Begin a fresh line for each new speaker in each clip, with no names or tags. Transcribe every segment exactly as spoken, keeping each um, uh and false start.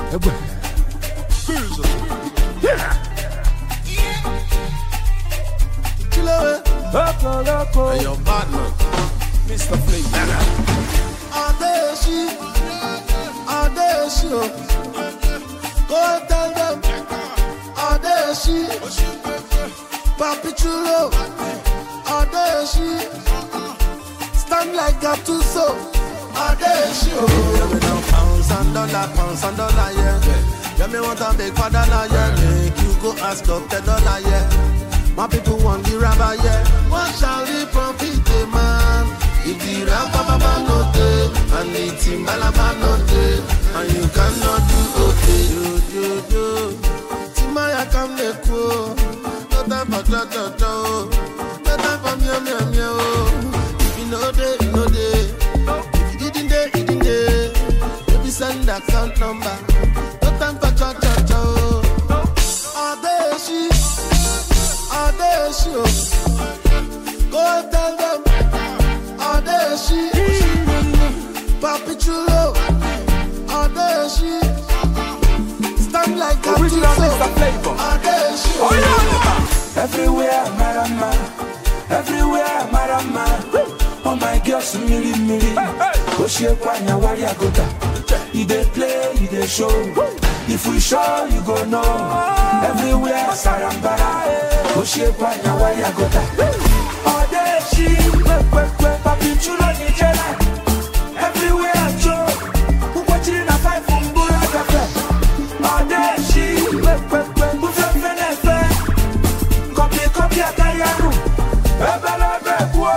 Hey, your partner, Mister Flavor. Adeshi, Adeshi, go tell them. Adeshi, Papi Chulo, Adeshi, stand like a tuso. Adeshi, oh, me now pounds and dollar, pounds and dollar, yeah. Yeah, me want a big father, yeah. Make you go ask Doctor Dollar, yeah. My people want the rabbi, yeah. What shall we profit, a man? If the rabba baba no day, and the timbalaba no day, and you cannot do okay. Yo, yo, yo. Timaya come the cool. No time for cha cha cha. No time for meow meow meow. If you know day, you know day. If you didn't day, you didn't day. Maybe send that account number. No time for cha cha cha. Adeshi. Adeshi, go tell them. Adeshi, Papi Chulo, Adeshi, stand like a
original Mister Flavor.
Adeshi,
oh yeah.
Everywhere, Marama, everywhere, Marama. Oh my girls, mili mili. Oshie kwanya waria gota. You dey play, you dey show. If we show, you go know. Everywhere, Sarambara. Oshie kwanya waria gota. Adeshi, Papi Chulo Nijela. Everywhere I go, who watching a fight from Bula Cafe. Adeshi, who from Venefe. Copy, copy, Atayanu. Ebele Bekwo.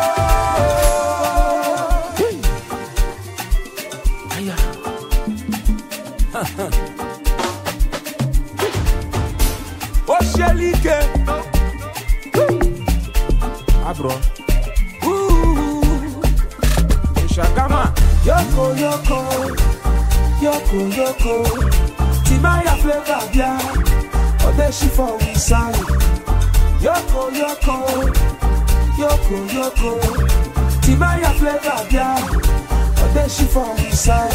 Aya. Oshelike. Abro. Shagama. Yoko, yoko, yoko, yoko. Timaya Flavor, yeah. Odeshi for we side. Yoko, yoko, yoko, yoko. Timaya Flavor, yeah. Odeshi for we side.